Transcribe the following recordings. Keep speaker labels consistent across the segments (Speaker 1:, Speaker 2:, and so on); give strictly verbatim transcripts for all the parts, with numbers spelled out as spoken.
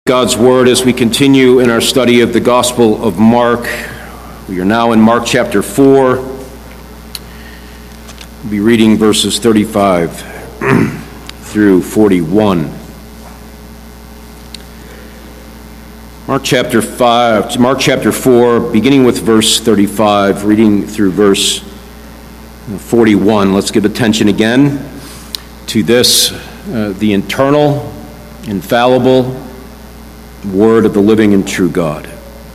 Speaker 1: God's Word as we continue in our study of the Gospel of Mark. We are now in Mark chapter four. We'll be reading verses thirty-five through forty-one. Mark chapter five, Mark chapter four, beginning with verse thirty-five, reading through verse forty-one. Let's give attention again to this, uh, the eternal, infallible Word of the living and true God.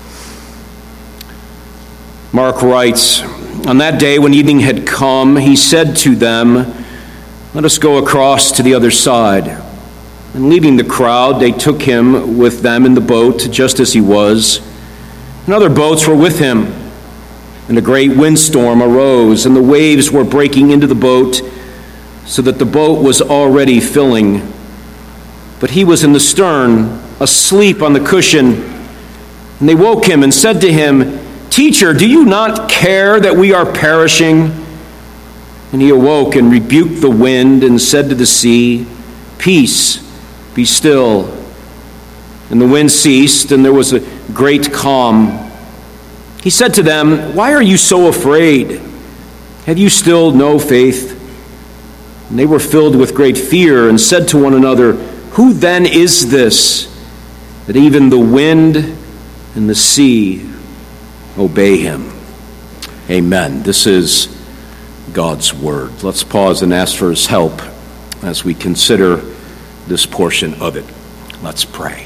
Speaker 1: Mark writes, "On that day when evening had come, he said to them, 'Let us go across to the other side.' And leaving the crowd, they took him with them in the boat, just as he was. And other boats were with him. And a great windstorm arose, and the waves were breaking into the boat, so that the boat was already filling. But he was in the stern, asleep on the cushion. And they woke him and said to him, 'Teacher, do you not care that we are perishing?' And he awoke and rebuked the wind and said to the sea, 'Peace, be still.' And the wind ceased, and there was a great calm. He said to them, 'Why are you so afraid? Have you still no faith?' And they were filled with great fear and said to one another, 'Who then is this, that even the wind and the sea obey him?'" Amen. This is God's Word. Let's pause and ask for his help as we consider this portion of it. Let's pray.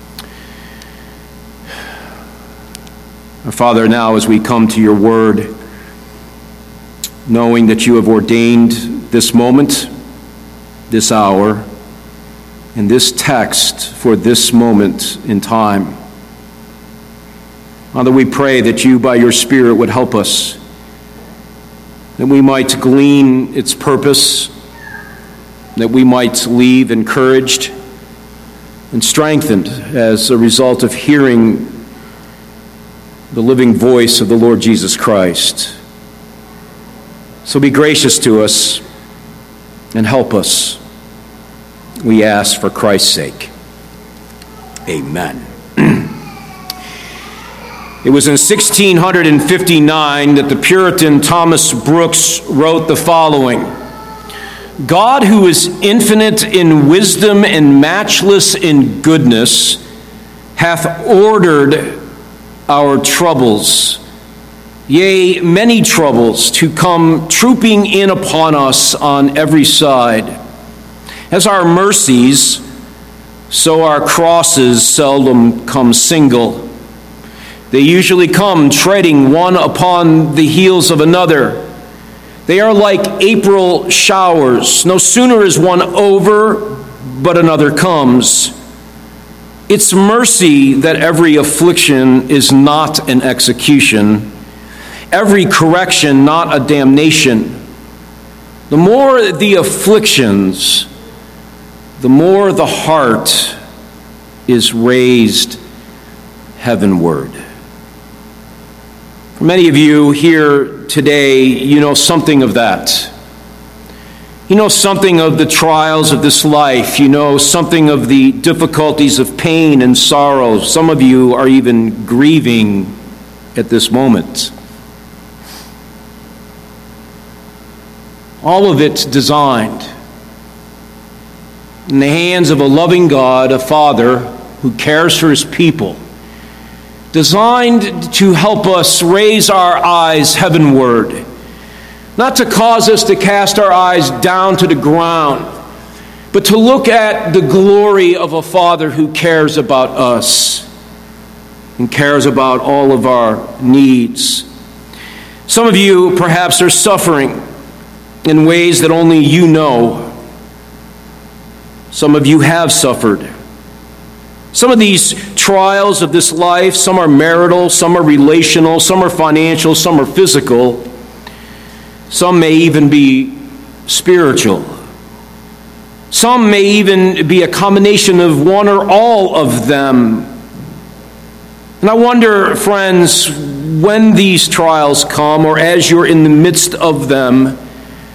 Speaker 1: Our Father, now as we come to your Word, knowing that you have ordained this moment, this hour, and this text for this moment in time. Father, we pray that you, by your Spirit, would help us, that we might glean its purpose, that we might leave encouraged and strengthened as a result of hearing the living voice of the Lord Jesus Christ. So be gracious to us and help us. We ask for Christ's sake. Amen. It was in sixteen fifty-nine that the Puritan Thomas Brooks wrote the following: "God, who is infinite in wisdom and matchless in goodness, hath ordered our troubles, yea, many troubles, to come trooping in upon us on every side. As our mercies, so our crosses seldom come single. They usually come treading one upon the heels of another. They are like April showers. No sooner is one over, but another comes. It's mercy that every affliction is not an execution, every correction not a damnation. The more the afflictions, the more the heart is raised heavenward." For many of you here today, you know something of that. You know something of the trials of this life. You know something of the difficulties of pain and sorrow. Some of you are even grieving at this moment. All of it designed in the hands of a loving God, a Father who cares for his people, designed to help us raise our eyes heavenward, not to cause us to cast our eyes down to the ground, but to look at the glory of a Father who cares about us and cares about all of our needs. Some of you perhaps are suffering in ways that only you know. Some of you have suffered. Some of these trials of this life, some are marital, some are relational, some are financial, some are physical. Some may even be spiritual. Some may even be a combination of one or all of them. And I wonder, friends, when these trials come, or as you're in the midst of them,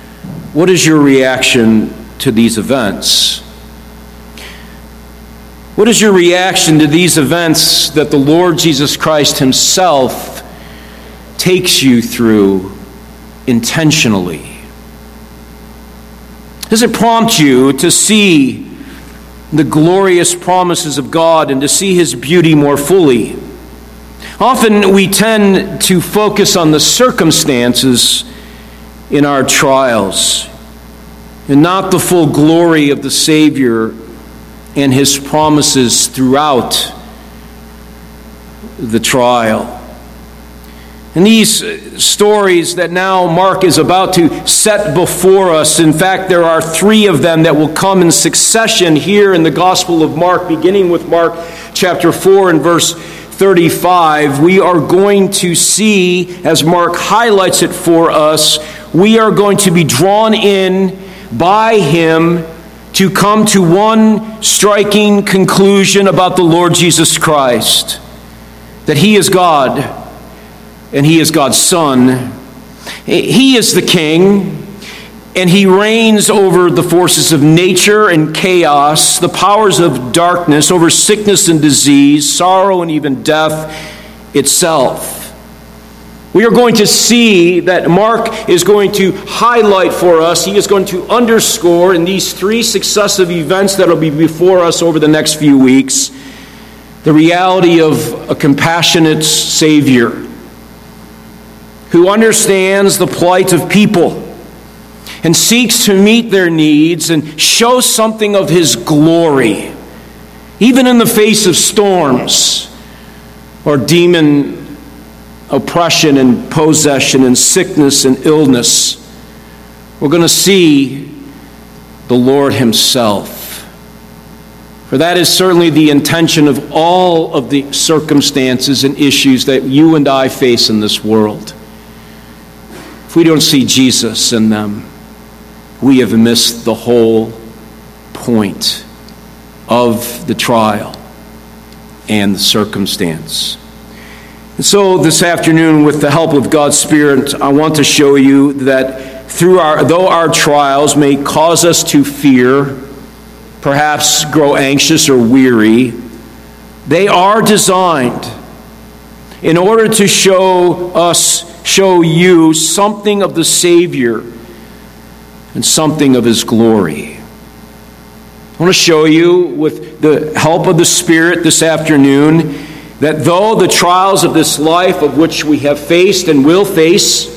Speaker 1: what is your reaction to these events? What is your reaction to these events that the Lord Jesus Christ himself takes you through intentionally? Does it prompt you to see the glorious promises of God and to see his beauty more fully? Often we tend to focus on the circumstances in our trials and not the full glory of the Savior and his promises throughout the trial. And these stories that now Mark is about to set before us, in fact, there are three of them that will come in succession here in the Gospel of Mark, beginning with Mark chapter four and verse thirty-five. We are going to see, as Mark highlights it for us, we are going to be drawn in by him to come to one striking conclusion about the Lord Jesus Christ, that he is God and he is God's Son. He is the King, and he reigns over the forces of nature and chaos, the powers of darkness, over sickness and disease, sorrow and even death itself. We are going to see that Mark is going to highlight for us, he is going to underscore in these three successive events that will be before us over the next few weeks, the reality of a compassionate Savior who understands the plight of people and seeks to meet their needs and show something of his glory, even in the face of storms or demon oppression and possession and sickness and illness. We're going to see the Lord himself. For that is certainly the intention of all of the circumstances and issues that you and I face in this world. If we don't see Jesus in them, we have missed the whole point of the trial and the circumstance. And so this afternoon, with the help of God's Spirit, I want to show you that through our, though our trials may cause us to fear, perhaps grow anxious or weary, they are designed in order to show us, show you something of the Savior and something of his glory. I want to show you, with the help of the Spirit this afternoon, that though the trials of this life, of which we have faced and will face,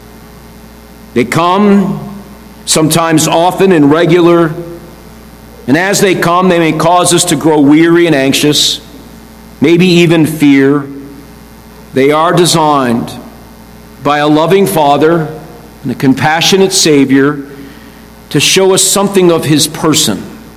Speaker 1: they come sometimes often and regular, and as they come, they may cause us to grow weary and anxious, maybe even fear. They are designed by a loving Father and a compassionate Savior to show us something of his person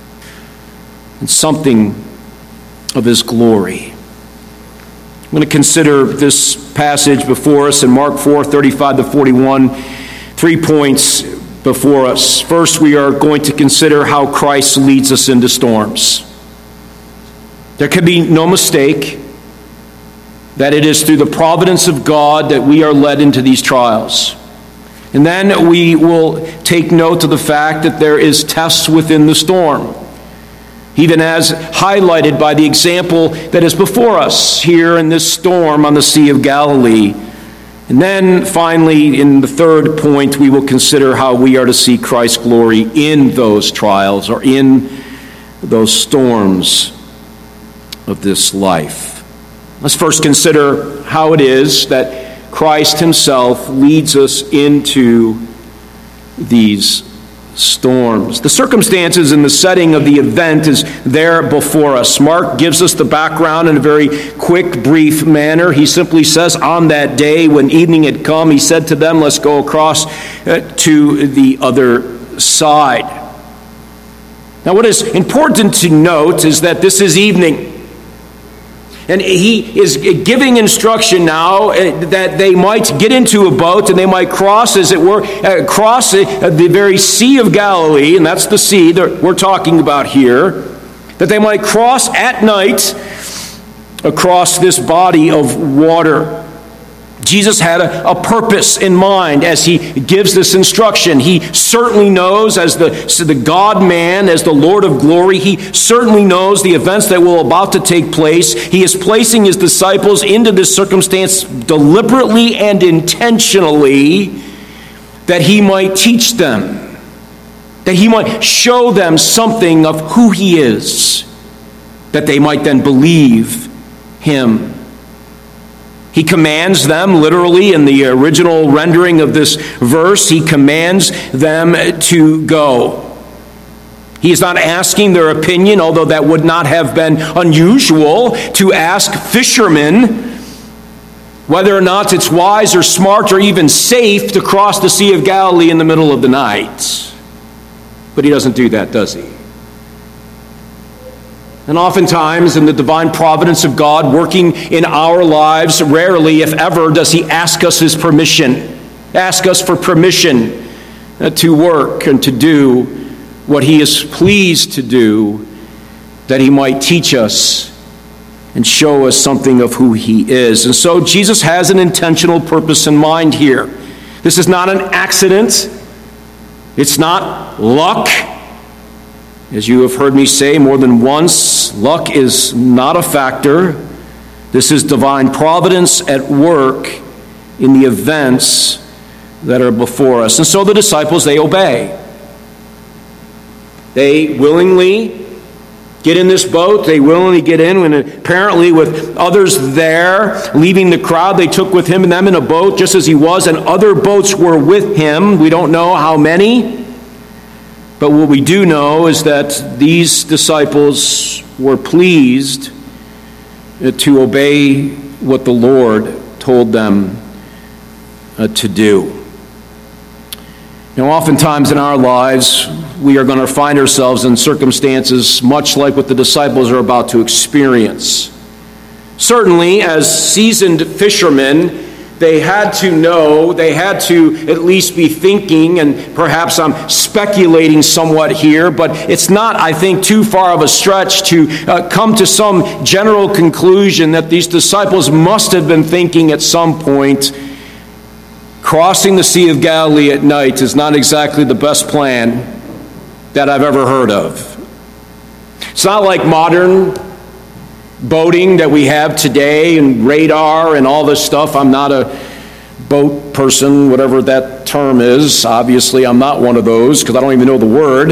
Speaker 1: and something of his glory. I'm going to consider this passage before us in Mark four, thirty-five to forty-one, three points before us. First, we are going to consider how Christ leads us into storms. There can be no mistake that it is through the providence of God that we are led into these trials. And then we will take note of the fact that there is tests within the storm, even as highlighted by the example that is before us here in this storm on the Sea of Galilee. And then finally, in the third point, we will consider how we are to see Christ's glory in those trials or in those storms of this life. Let's first consider how it is that Christ himself leads us into these storms. The circumstances and the setting of the event is there before us. Mark gives us the background in a very quick, brief manner. He simply says, on that day when evening had come, he said to them, let's go across uh, to the other side. Now, what is important to note is that this is evening. And he is giving instruction now that they might get into a boat and they might cross, as it were, cross the very Sea of Galilee, and that's the sea that we're talking about here, that they might cross at night across this body of water. Jesus had a, a purpose in mind as he gives this instruction. He certainly knows, as the, the God-man, as the Lord of glory, he certainly knows the events that will about to take place. He is placing his disciples into this circumstance deliberately and intentionally that he might teach them, that he might show them something of who he is, that they might then believe him. He commands them, literally in the original rendering of this verse, he commands them to go. He is not asking their opinion, although that would not have been unusual to ask fishermen whether or not it's wise or smart or even safe to cross the Sea of Galilee in the middle of the night. But he doesn't do that, does he? And oftentimes, in the divine providence of God working in our lives, rarely, if ever, does he ask us his permission, ask us for permission to work and to do what he is pleased to do, that he might teach us and show us something of who he is. And so Jesus has an intentional purpose in mind here. This is not an accident. It's not luck. As you have heard me say more than once, luck is not a factor. This is divine providence at work in the events that are before us. And so the disciples, they obey. They willingly get in this boat. They willingly get in, and apparently with others there, leaving the crowd, they took with him and them in a boat just as he was, and other boats were with him. We don't know how many. But what we do know is that these disciples were pleased to obey what the Lord told them uh, to do. Now, oftentimes in our lives, we are going to find ourselves in circumstances much like what the disciples are about to experience. Certainly, as seasoned fishermen, they had to know, they had to at least be thinking, and perhaps I'm speculating somewhat here, but it's not, I think, too far of a stretch to uh, come to some general conclusion that these disciples must have been thinking at some point, crossing the Sea of Galilee at night is not exactly the best plan that I've ever heard of. It's not like modern boating that we have today and radar and all this stuff. I'm not a boat person, whatever that term is. Obviously, I'm not one of those because I don't even know the word.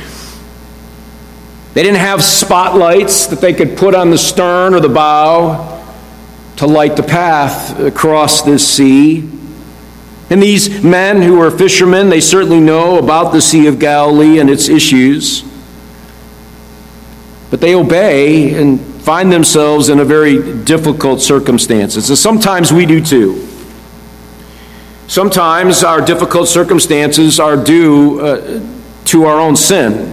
Speaker 1: They didn't have spotlights that they could put on the stern or the bow to light the path across this sea. And these men who are fishermen, they certainly know about the Sea of Galilee and its issues. But they obey and find themselves in a very difficult circumstances. And sometimes we do too. Sometimes our difficult circumstances are due uh, to our own sin.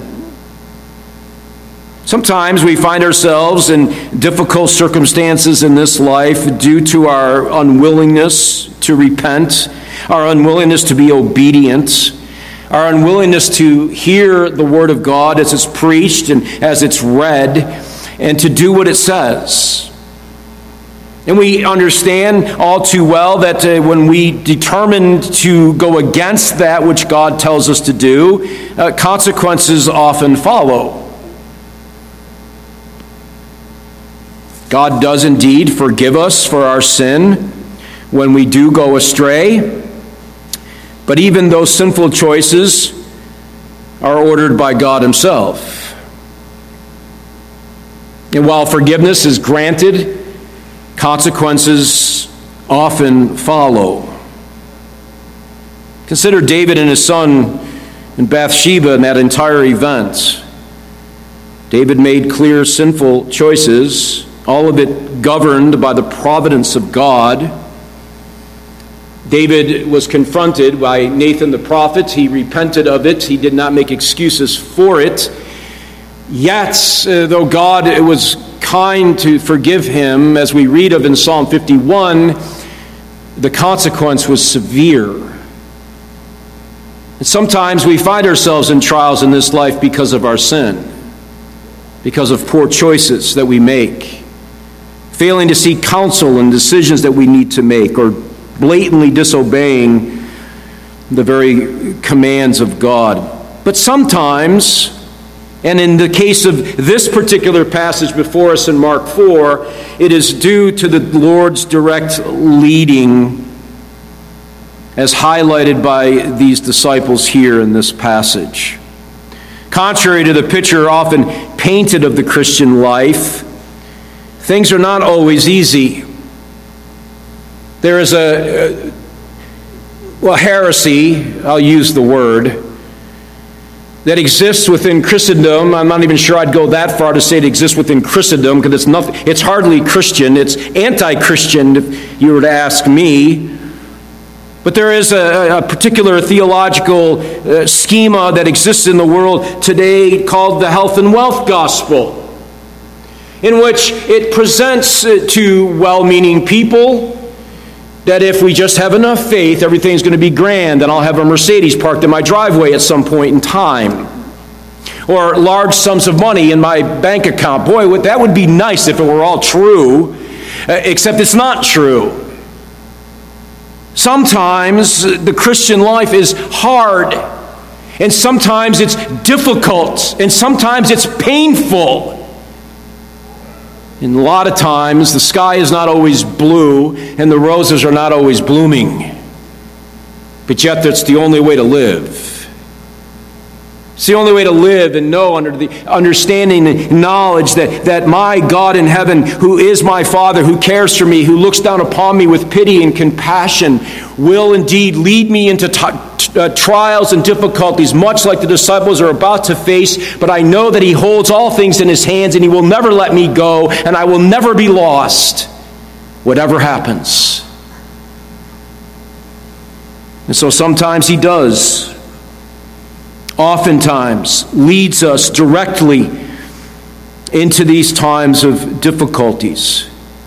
Speaker 1: Sometimes we find ourselves in difficult circumstances in this life due to our unwillingness to repent, our unwillingness to be obedient, our unwillingness to hear the Word of God as it's preached and as it's read, and to do what it says. And we understand all too well that uh, when we determine to go against that which God tells us to do, uh, consequences often follow. God does indeed forgive us for our sin when we do go astray, but even those sinful choices are ordered by God himself. And while forgiveness is granted, consequences often follow. Consider David and his son and Bathsheba in that entire event. David made clear sinful choices, all of it governed by the providence of God. David was confronted by Nathan the prophet. He repented of it. He did not make excuses for it. Yet, uh, though God was kind to forgive him, as we read of in Psalm fifty-one, the consequence was severe. And sometimes we find ourselves in trials in this life because of our sin, because of poor choices that we make, failing to seek counsel in decisions that we need to make, or blatantly disobeying the very commands of God. But sometimes, and in the case of this particular passage before us in Mark four, it is due to the Lord's direct leading, as highlighted by these disciples here in this passage. Contrary to the picture often painted of the Christian life, things are not always easy. There is a, well, heresy, I'll use the word, that exists within Christendom. I'm not even sure I'd go that far to say it exists within Christendom, because it's nothing. It's hardly Christian. It's anti-Christian, if you were to ask me. But there is a, a particular theological uh, schema that exists in the world today called the health and wealth gospel, in which it presents uh, to well-meaning people that if we just have enough faith, everything's going to be grand, and I'll have a Mercedes parked in my driveway at some point in time. Or large sums of money in my bank account. Boy, that would be nice if it were all true, uh, except it's not true. Sometimes the Christian life is hard, and sometimes it's difficult, and sometimes it's painful. And a lot of times, the sky is not always blue, and the roses are not always blooming. But yet, that's the only way to live. It's the only way to live and know under the understanding and knowledge that, that my God in heaven, who is my Father, who cares for me, who looks down upon me with pity and compassion, will indeed lead me into t- uh, trials and difficulties, much like the disciples are about to face. But I know that He holds all things in His hands, and He will never let me go, and I will never be lost, whatever happens. And so sometimes He does. Oftentimes leads us directly into these times of difficulties.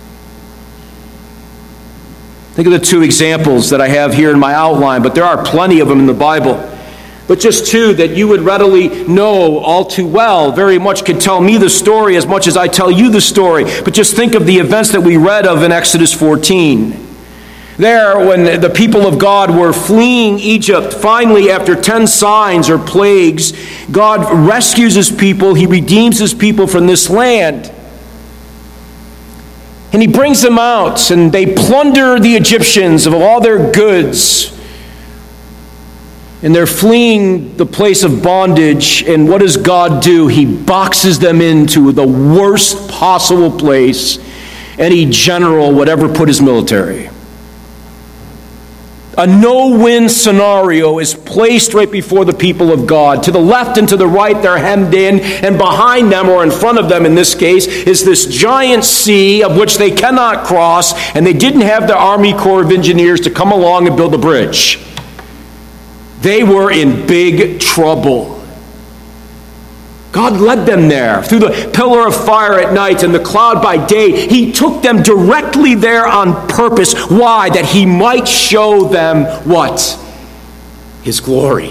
Speaker 1: Think of the two examples that I have here in my outline, but there are plenty of them in the Bible. But just two that you would readily know all too well, very much could tell me the story as much as I tell you the story. But just think of the events that we read of in Exodus fourteen. There, when the people of God were fleeing Egypt, finally, after ten signs or plagues, God rescues His people. He redeems His people from this land. And He brings them out, and they plunder the Egyptians of all their goods. And they're fleeing the place of bondage. And what does God do? He boxes them into the worst possible place any general would ever put his military. A no-win scenario is placed right before the people of God. To the left and to the right, they're hemmed in, and behind them, or in front of them in this case, is this giant sea of which they cannot cross, and they didn't have the Army Corps of Engineers to come along and build a bridge. They were in big trouble. God led them there through the pillar of fire at night and the cloud by day. He took them directly there on purpose. Why? That He might show them what? His glory.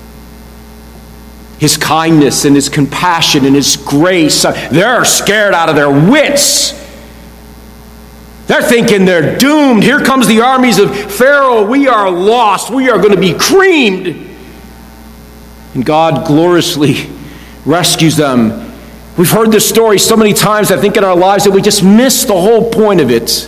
Speaker 1: His kindness and His compassion and His grace. They're scared out of their wits. They're thinking they're doomed. Here comes the armies of Pharaoh. We are lost. We are going to be creamed. And God gloriously rescues them. We've heard this story so many times, I think, in our lives that we just miss the whole point of it.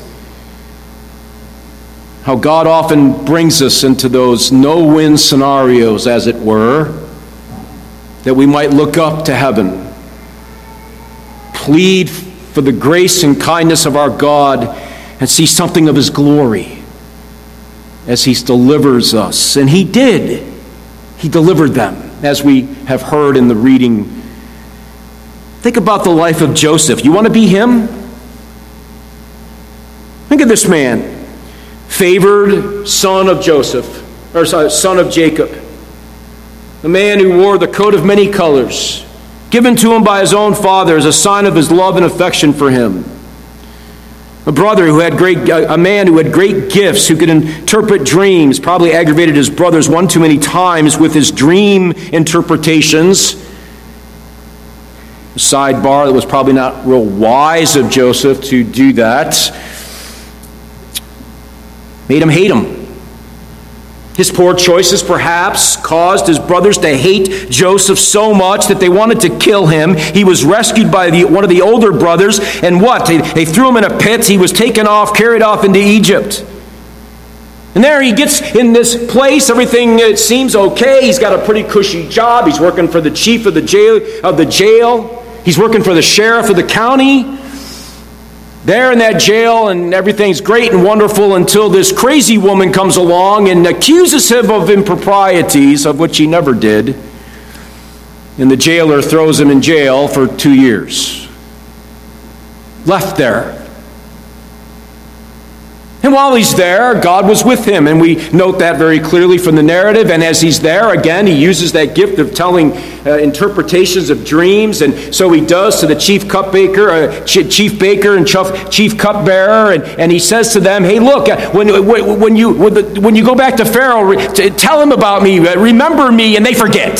Speaker 1: How God often brings us into those no-win scenarios, as it were, that we might look up to heaven, plead for the grace and kindness of our God, and see something of His glory as He delivers us. And He did. He delivered them, as we have heard in the reading. Think about the life of Joseph. You want to be him? Think of this man, favored son of Joseph, or son of Jacob, the man who wore the coat of many colors, given to him by his own father as a sign of his love and affection for him. A brother who had great, a man who had great gifts, who could interpret dreams, probably aggravated his brothers one too many times with his dream interpretations. A sidebar, that was probably not real wise of Joseph to do that. made him hate him. His poor choices perhaps caused his brothers to hate Joseph so much that they wanted to kill him. He was rescued by the, one of the older brothers, and what? They, they threw him in a pit. He was taken off, carried off into Egypt. And there he gets in this place. Everything it seems okay. He's got a pretty cushy job. He's working for the chief of the jail. Of the jail. He's working for the sheriff of the county. There in that jail, and everything's great and wonderful until this crazy woman comes along and accuses him of improprieties, of which he never did. And the jailer throws him in jail for two years. Left there. And while he's there, God was with him, and we note that very clearly from the narrative. And as he's there, again, he uses that gift of telling uh, interpretations of dreams, and so he does to the chief cupbaker, uh, chief baker and chief cupbearer, and, and he says to them, hey, look, uh, when, when, you, when, the, when you go back to Pharaoh, re- to tell him about me, uh, remember me, and they forget.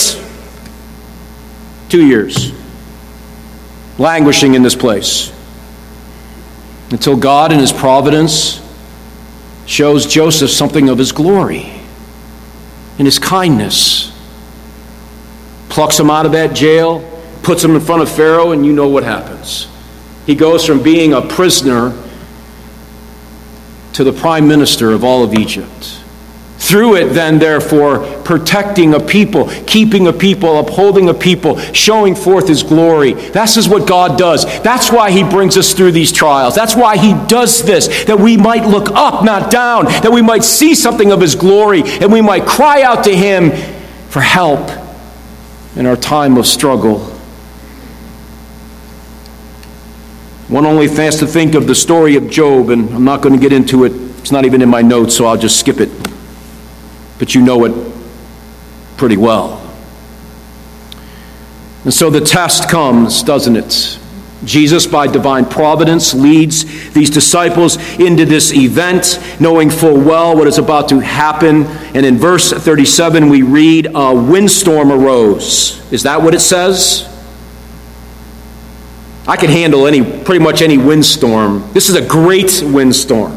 Speaker 1: Two years, languishing in this place, until God in his providence shows Joseph something of his glory and his kindness. Plucks him out of that jail, puts him in front of Pharaoh, and you know what happens. He goes from being a prisoner to the prime minister of all of Egypt. Through it, then, therefore, protecting a people, keeping a people, upholding a people, showing forth his glory. This is what God does. That's why he brings us through these trials. That's why he does this, that we might look up, not down, that we might see something of his glory, and we might cry out to him for help in our time of struggle. One only has to think of the story of Job, and I'm not going to get into it. It's not even in my notes, so I'll just skip it. But you know it pretty well. And so the test comes, doesn't it? Jesus, by divine providence, leads these disciples into this event, knowing full well what is about to happen. And in verse thirty-seven, we read, a windstorm arose. Is that what it says? I can handle any, pretty much any windstorm. This is a great windstorm.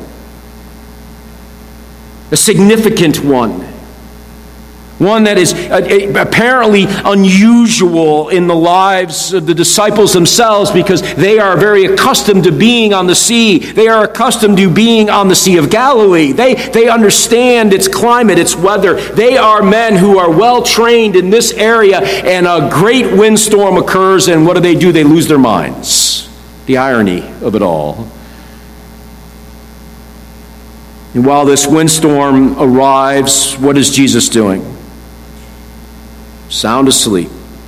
Speaker 1: A significant one. One that is apparently unusual in the lives of the disciples themselves, because they are very accustomed to being on the sea. They are accustomed to being on the Sea of Galilee. They, they understand its climate, its weather. They are men who are well trained in this area, and a great windstorm occurs, and what do they do? They lose their minds. The irony of it all. And while this windstorm arrives, what is Jesus doing? Sound asleep.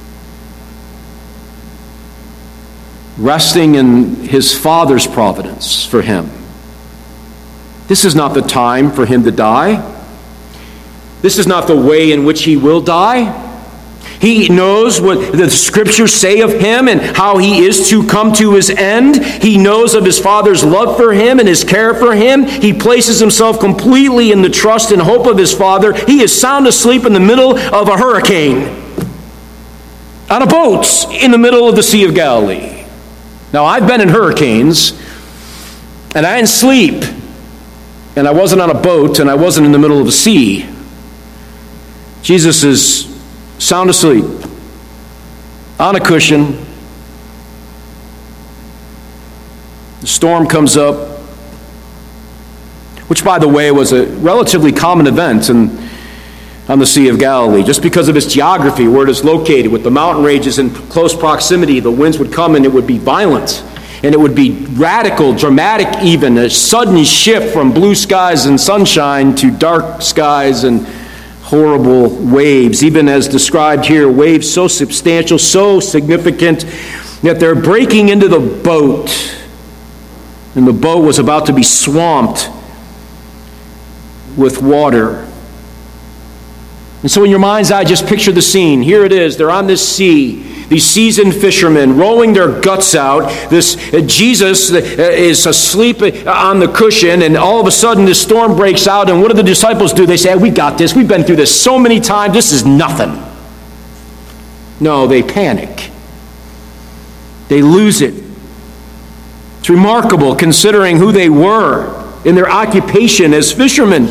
Speaker 1: Resting in his Father's providence for him. This is not the time for him to die. This is not the way in which he will die. He knows what the scriptures say of him and how he is to come to his end. He knows of his Father's love for him and his care for him. He places himself completely in the trust and hope of his Father. He is sound asleep in the middle of a hurricane, on a boat in the middle of the Sea of Galilee. Now, I've been in hurricanes, and I didn't sleep, and I wasn't on a boat, and I wasn't in the middle of a sea. Jesus is sound asleep, on a cushion. The storm comes up, which, by the way, was a relatively common event in, on the Sea of Galilee. Just because of its geography, where it is located, with the mountain ranges in close proximity, the winds would come and it would be violent. And it would be radical, dramatic even, a sudden shift from blue skies and sunshine to dark skies and horrible waves, even as described here, waves so substantial, so significant, that they're breaking into the boat, and the boat was about to be swamped with water. And so in your mind's eye, just picture the scene. Here it is. They're on this sea. These seasoned fishermen rowing their guts out. This uh, Jesus uh, is asleep on the cushion, and all of a sudden this storm breaks out. And what do the disciples do? They say, hey, we got this. We've been through this so many times. This is nothing. No, they panic. They lose it. It's remarkable considering who they were in their occupation as fishermen.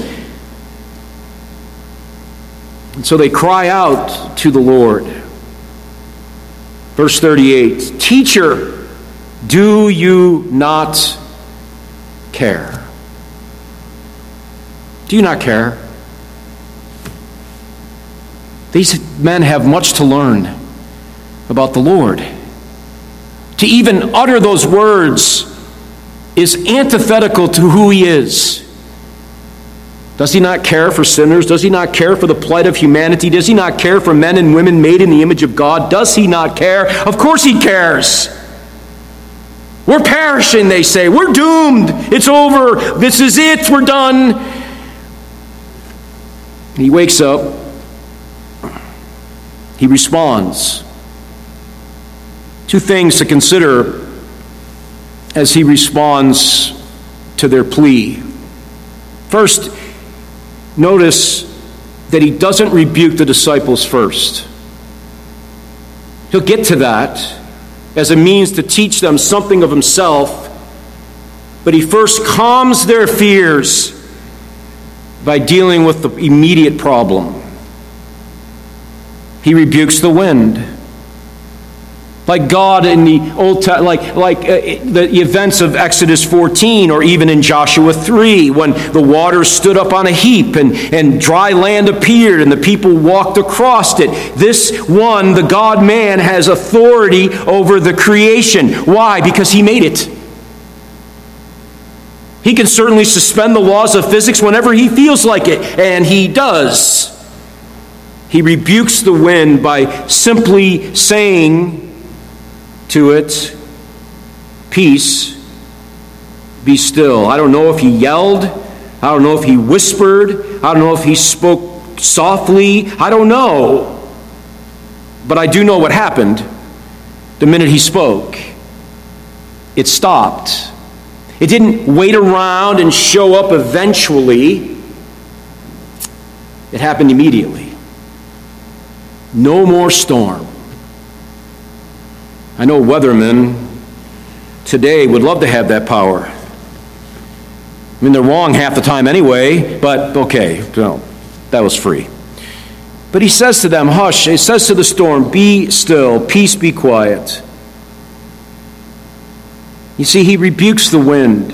Speaker 1: And so they cry out to the Lord. Verse thirty-eight, "Teacher, do you not care?" Do you not care? These men have much to learn about the Lord. To even utter those words is antithetical to who He is. Does He not care for sinners? Does He not care for the plight of humanity? Does He not care for men and women made in the image of God? Does He not care? Of course He cares. We're perishing, they say. We're doomed. It's over. This is it. We're done. And He wakes up. He responds. Two things to consider as He responds to their plea. First, notice that He doesn't rebuke the disciples first. He'll get to that as a means to teach them something of Himself, but He first calms their fears by dealing with the immediate problem. He rebukes the wind. Like God in the Old Testament, like, like uh, the events of Exodus fourteen, or even in Joshua three, when the waters stood up on a heap and, and dry land appeared and the people walked across it. This one, the God-man, has authority over the creation. Why? Because He made it. He can certainly suspend the laws of physics whenever He feels like it, and He does. He rebukes the wind by simply saying to it, "Peace, be still." I don't know if He yelled. I don't know if He whispered. I don't know if He spoke softly. I don't know. But I do know what happened the minute He spoke. It stopped. It didn't wait around and show up eventually. It happened immediately. No more storm. I know weathermen today would love to have that power. I mean, they're wrong half the time anyway, but okay, no, that was free. But He says to them, hush, He says to the storm, be still, peace, be quiet. You see, He rebukes the wind.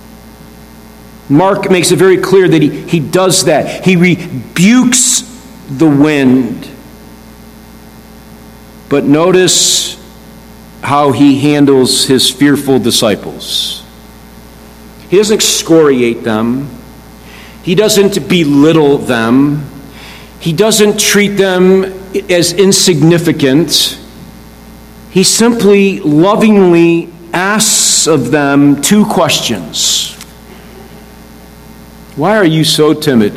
Speaker 1: Mark makes it very clear that he, he does that. He rebukes the wind. But notice how He handles His fearful disciples. He doesn't excoriate them. He doesn't belittle them. He doesn't treat them as insignificant. He simply lovingly asks of them two questions. Why are you so timid?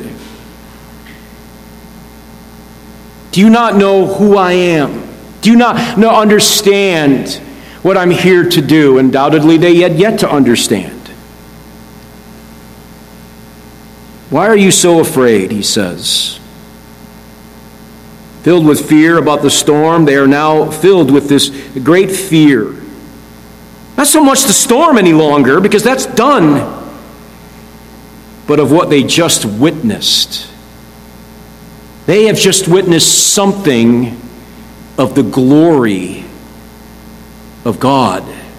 Speaker 1: Do you not know who I am? Do you not know, understand what I'm here to do? Undoubtedly, they had yet to understand. Why are you so afraid, He says. Filled with fear about the storm, they are now filled with this great fear. Not so much the storm any longer, because that's done, but of what they just witnessed. They have just witnessed something of the glory of God.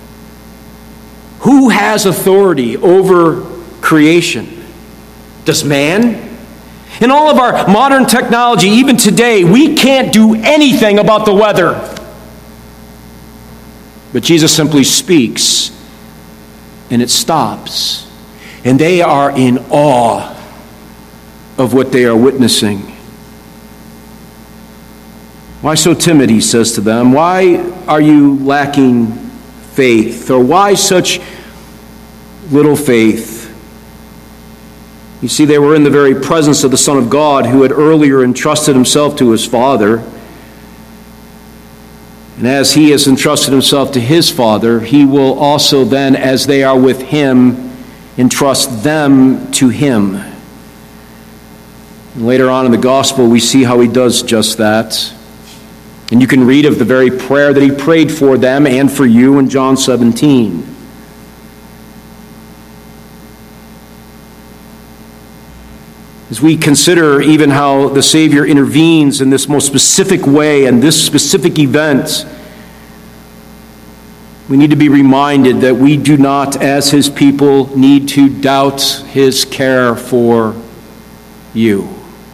Speaker 1: Who has authority over creation? Does man? In all of our modern technology, even today, we can't do anything about the weather. But Jesus simply speaks, and it stops. And they are in awe of what they are witnessing. Why so timid, He says to them? Why are you lacking faith? Or why such little faith? You see, they were in the very presence of the Son of God, who had earlier entrusted Himself to His Father. And as He has entrusted Himself to His Father, He will also then, as they are with Him, entrust them to Him. And later on in the Gospel, we see how He does just that. And you can read of the very prayer that He prayed for them and for you in John seventeen. As we consider even how the Savior intervenes in this most specific way and this specific event, we need to be reminded that we do not, as his people, need to doubt his care for you.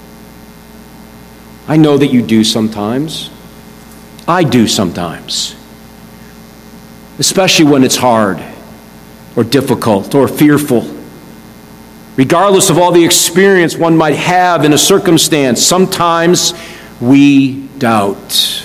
Speaker 1: I know that you do sometimes. I do sometimes. Especially when it's hard or difficult or fearful. Regardless of all the experience one might have in a circumstance, sometimes we doubt.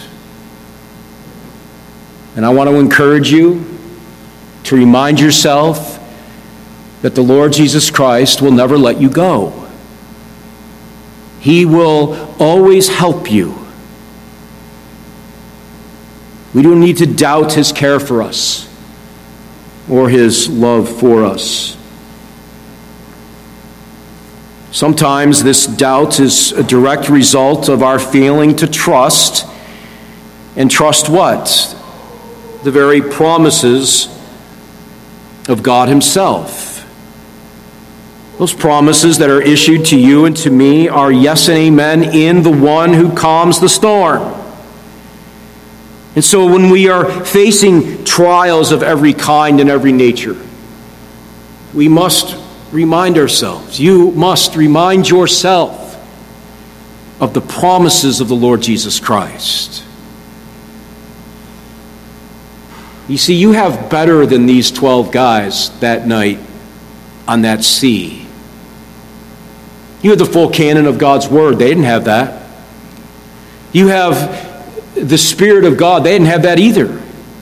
Speaker 1: And I want to encourage you to remind yourself that the Lord Jesus Christ will never let you go. He will always help you. We don't need to doubt his care for us or his love for us. Sometimes this doubt is a direct result of our failing to trust. And trust what? The very promises of God himself. Those promises that are issued to you and to me are yes and amen in the one who calms the storm. And so when we are facing trials of every kind and every nature, we must remind ourselves, you must remind yourself of the promises of the Lord Jesus Christ. You see, you have better than these twelve guys that night on that sea. You had the full canon of God's Word. They didn't have that. You have the Spirit of God. They didn't have that either.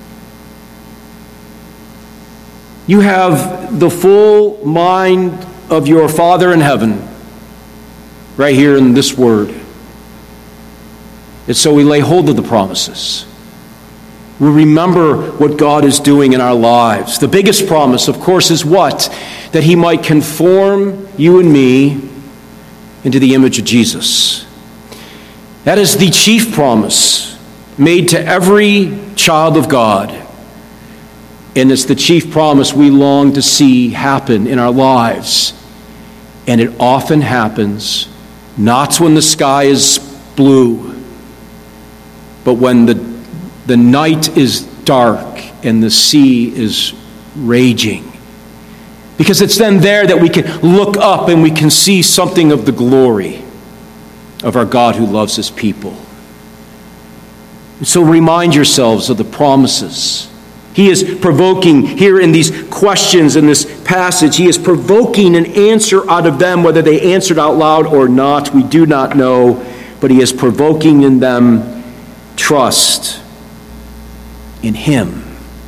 Speaker 1: You have the full mind of your Father in heaven right here in this Word. And so we lay hold of the promises. We remember what God is doing in our lives. The biggest promise, of course, is what? That he might conform you and me into the image of Jesus. That is the chief promise made to every child of God. And it's the chief promise we long to see happen in our lives. And it often happens not when the sky is blue, but when the The night is dark and the sea is raging. Because it's then there that we can look up and we can see something of the glory of our God who loves his people. And so remind yourselves of the promises. He is provoking here in these questions in this passage. He is provoking an answer out of them, whether they answered out loud or not. We do not know, but he is provoking in them trust in him.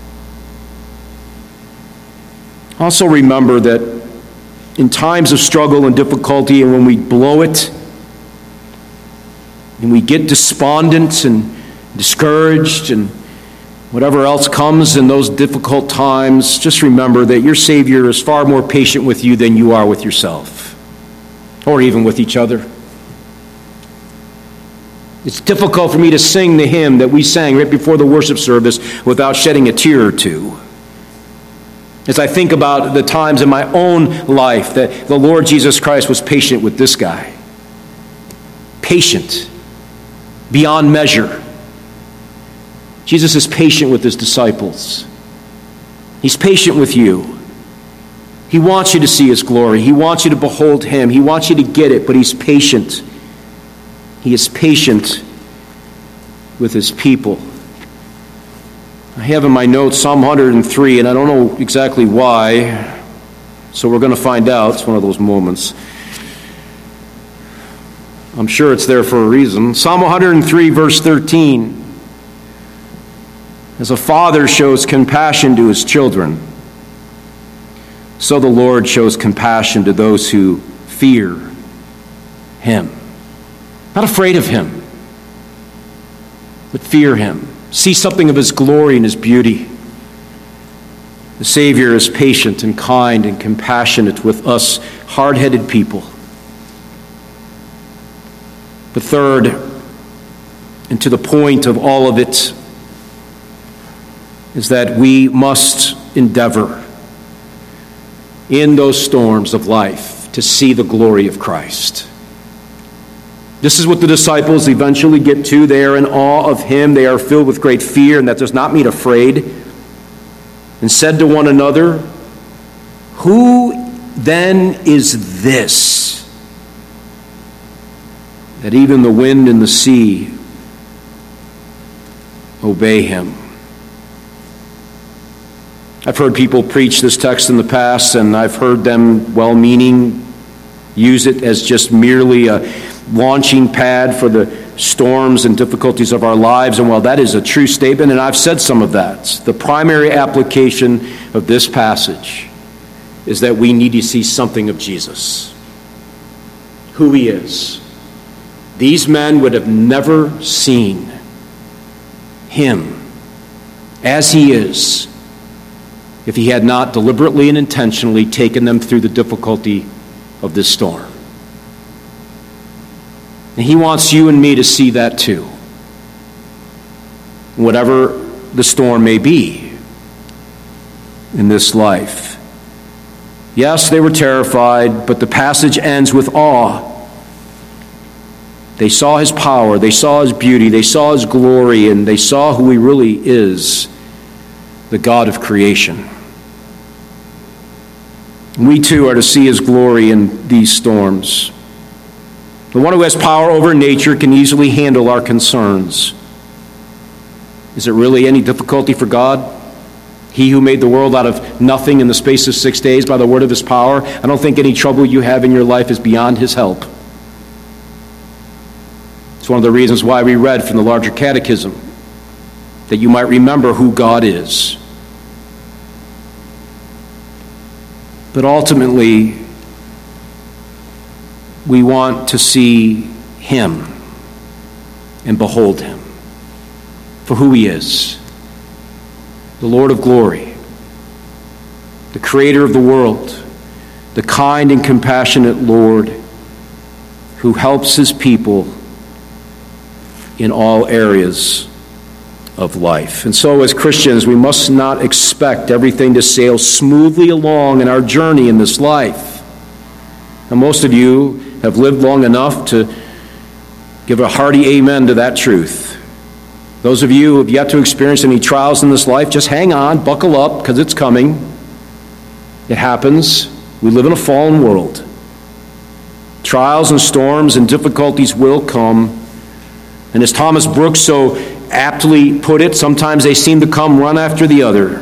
Speaker 1: Also remember that in times of struggle and difficulty, and when we blow it, and we get despondent and discouraged and whatever else comes in those difficult times, just remember that your Savior is far more patient with you than you are with yourself, or even with each other. It's difficult for me to sing the hymn that we sang right before the worship service without shedding a tear or two. As I think about the times in my own life that the Lord Jesus Christ was patient with this guy. Patient. Beyond measure. Jesus is patient with his disciples. He's patient with you. He wants you to see his glory. He wants you to behold him. He wants you to get it, but he's patient. He is patient with his people. I have in my notes Psalm one hundred three, and I don't know exactly why, so we're going to find out. It's one of those moments. I'm sure it's there for a reason. Psalm one hundred three, verse thirteen. As a father shows compassion to his children, so the Lord shows compassion to those who fear him. Not afraid of him, but fear him. See something of his glory and his beauty. The Savior is patient and kind and compassionate with us hard-headed people. But third, and to the point of all of it, is that we must endeavor in those storms of life to see the glory of Christ. This is what the disciples eventually get to. They are in awe of him. They are filled with great fear, and that does not mean afraid. And said to one another, "Who then is this, that even the wind and the sea obey him?" I've heard people preach this text in the past, and I've heard them, well-meaning, use it as just merely a launching pad for the storms and difficulties of our lives. And while that is a true statement, and I've said some of that, the primary application of this passage is that we need to see something of Jesus, who he is. These men would have never seen him as he is if he had not deliberately and intentionally taken them through the difficulty of this storm. And he wants you and me to see that too, whatever the storm may be in this life. Yes, they were terrified, but the passage ends with awe. They saw his power, they saw his beauty, they saw his glory, and they saw who he really is, the God of creation. We too are to see his glory in these storms. The one who has power over nature can easily handle our concerns. Is it really any difficulty for God? He who made the world out of nothing in the space of six days by the word of his power. I don't think any trouble you have in your life is beyond his help. It's one of the reasons why we read from the larger catechism, that you might remember who God is. But ultimately, we want to see him and behold him for who he is, the Lord of glory, the creator of the world, the kind and compassionate Lord who helps his people in all areas of life. And so as Christians, we must not expect everything to sail smoothly along in our journey in this life. And most of you have lived long enough to give a hearty amen to that truth. Those of you who have yet to experience any trials in this life, just hang on, buckle up, because it's coming. It happens. We live in a fallen world. Trials and storms and difficulties will come. And as Thomas Brooks so aptly put it, sometimes they seem to come one after the other.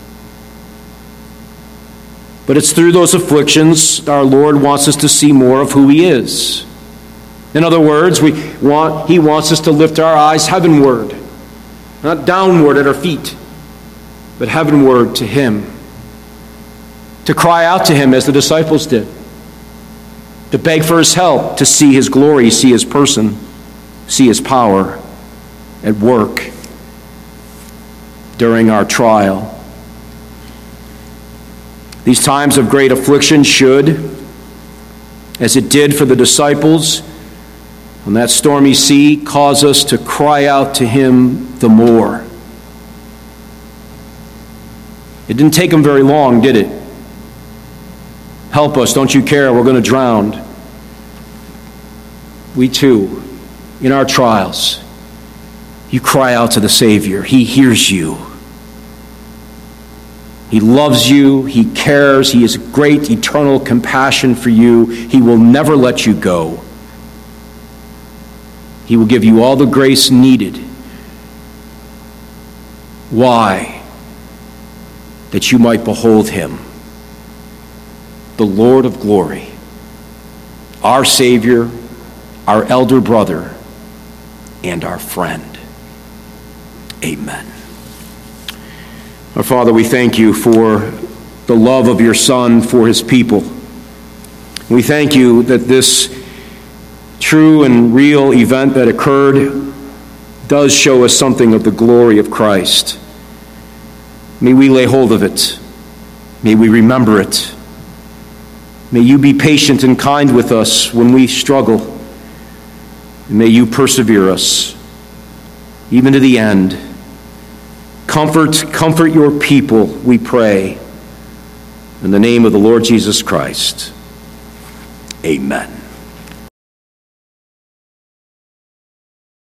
Speaker 1: But it's through those afflictions our Lord wants us to see more of who he is. In other words, we want, he wants us to lift our eyes heavenward, not downward at our feet, but heavenward to him. To cry out to him as the disciples did. To beg for his help, to see his glory, see his person, see his power at work during our trial. These times of great affliction should, as it did for the disciples on that stormy sea, cause us to cry out to him the more. It didn't take him very long, did it? Help us, don't you care, we're going to drown. We too, in our trials, you cry out to the Savior. He hears you. He loves you. He cares. He has great eternal compassion for you. He will never let you go. He will give you all the grace needed. Why? That you might behold him, the Lord of glory, our Savior, our elder brother, and our friend. Amen. Our Father, we thank you for the love of your Son for his people. We thank you that this true and real event that occurred does show us something of the glory of Christ. May we lay hold of it. May we remember it. May you be patient and kind with us when we struggle. And may you persevere us, even to the end. Comfort, comfort your people, we pray. In the name of the Lord Jesus Christ. Amen.